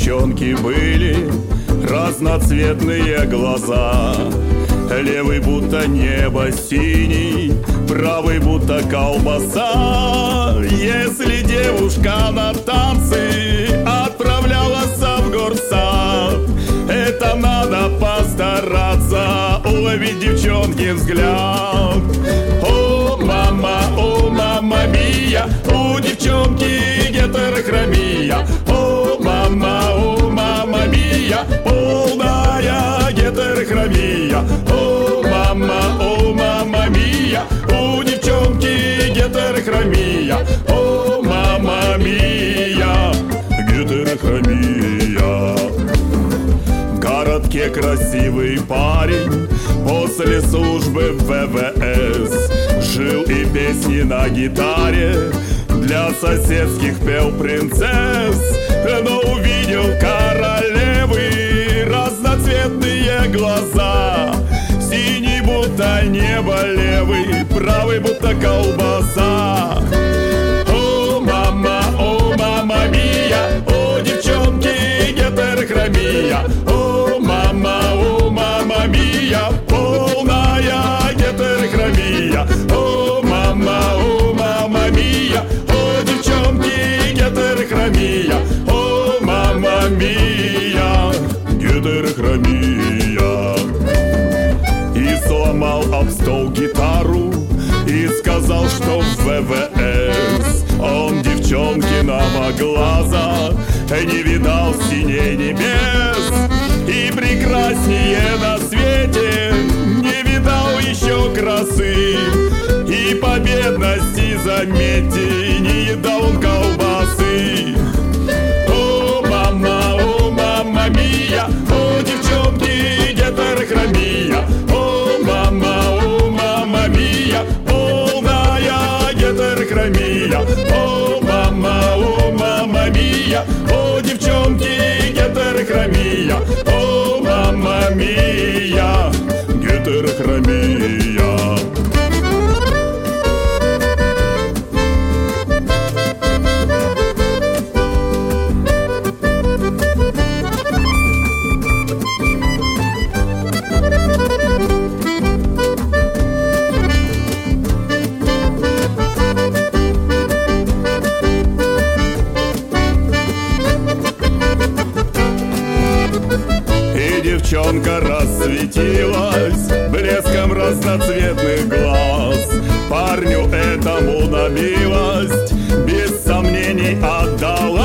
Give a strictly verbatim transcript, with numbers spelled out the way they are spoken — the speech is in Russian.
девчонки были разноцветные глаза. Левый будто небо синий, правый будто колбаса. Если девушка на танцы отправлялась в горсад, это надо постараться уловить девчонкин взгляд. О, мама, о, мама мия, у девчонки гетерохромия. О, мама, о, мама мия, полная гетерохромия. О, мама, о, мама мия, у девчонки гетерохромия. О, мама мия, гетерохромия. В городке красивый парень после службы в вэ вэ эс жил и песни на гитаре для соседских пел принцесс. Но увидел королевы разноцветные глаза. Синий будто небо левый, правый будто колбаса. О, мама, о, мама мия, о, девчонки гетерохромия. О, мама, о, мама мия, полная гетерохромия. О, мама, о, мама мия, о, девчонки гетерохромия. О, мама мия, гетерохромия. И сломал об стол гитару и сказал, что в вэ вэ эс он девчонкиного глаза не видал синей небес. И прекраснее на свете не видал еще красы. И по бедности, заметьте, не едал он колбасы. О, мама, о, мама мия, о, девчонки гетерохромия. О, мама, о, мама мия, полная гетерохромия. О, мама, о, мама мия, о, девчонки гетерохромия. О, мама мия, гетерохромия. Девчонка рассветилась блеском разноцветных глаз. Парню этому на милость без сомнений отдала.